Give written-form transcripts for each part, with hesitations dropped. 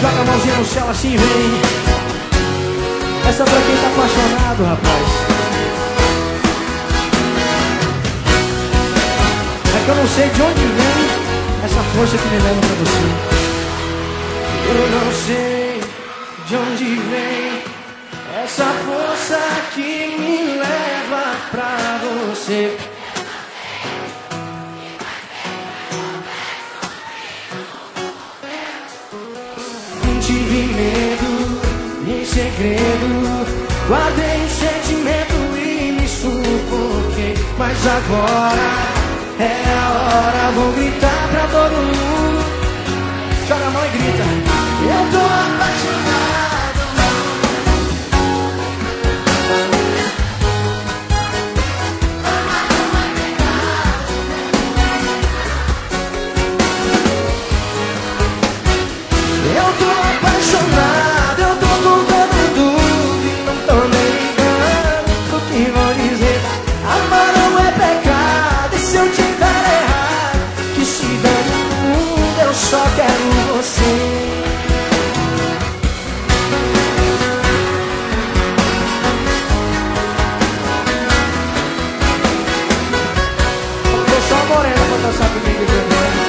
Joga a mãozinha no céu assim, vem. Essa é pra quem tá apaixonado, rapaz. É que eu não sei de onde vem essa força que me leva pra você. Eu não sei de onde vem essa força que me leva pra você. Não tive medo, em segredo guardei um sentimento e me sufoquei. Mas agora é a hora, vou gritar pra todo mundo. Joga a mão e grita. Eu tô apaixonado. Eu tô apaixonado, eu tô contando tudo e não tô nem ligando pro que vão dizer. Amar não é pecado, e se eu te dar errado, que se dane o mundo, eu só quero você. Eu sou a morena pra dançar comigo também.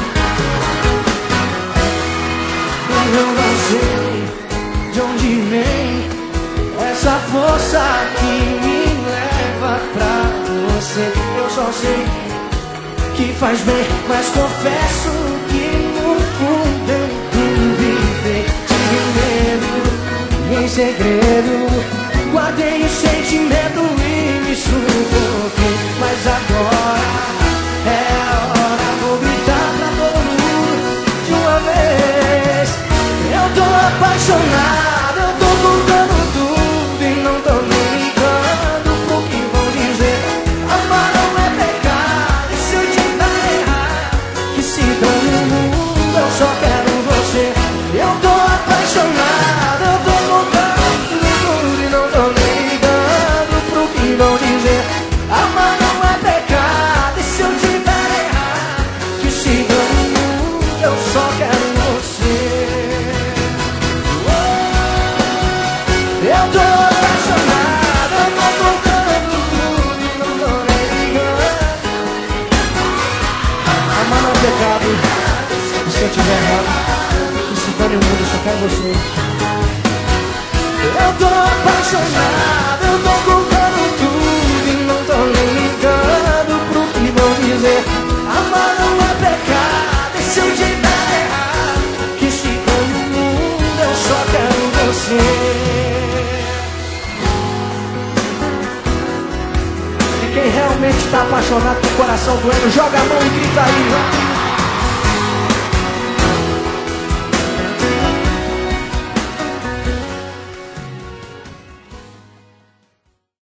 Eu não sei de onde vem essa força que me leva pra você. Eu só sei que faz bem, mas confesso que no fundo eu duvidei. Tive medo e em segredo guardei o sentimento e me sufoquei. Mas agora é a hora, vou gritar pra todo mundo de uma vez. Eu tô apaixonado, eu tô contando tudo e não tô nem ligando pro que vão dizer. Amar não é pecado, e se eu te dar errado, que se dane o mundo, eu só quero você. Eu tô apaixonado, eu tô contando tudo e não tô nem ligando pro que vão dizer. Amar não é pecado, e se eu te dar errado, que se dane o mundo, eu só quero você. Eu tô apaixonado, eu tô contando tudo e não tô nem ligando. Amar não é pecado, e se eu tiver errado, que se dane o mundo, eu só quero você. Eu tô apaixonado, eu tô contando tudo e não tô nem ligando pro que vão dizer. Amar não é pecado, e se eu te dar errado, que se dane o mundo, eu só quero você. Quem realmente está apaixonado, com o coração doendo, joga a mão e grita aí.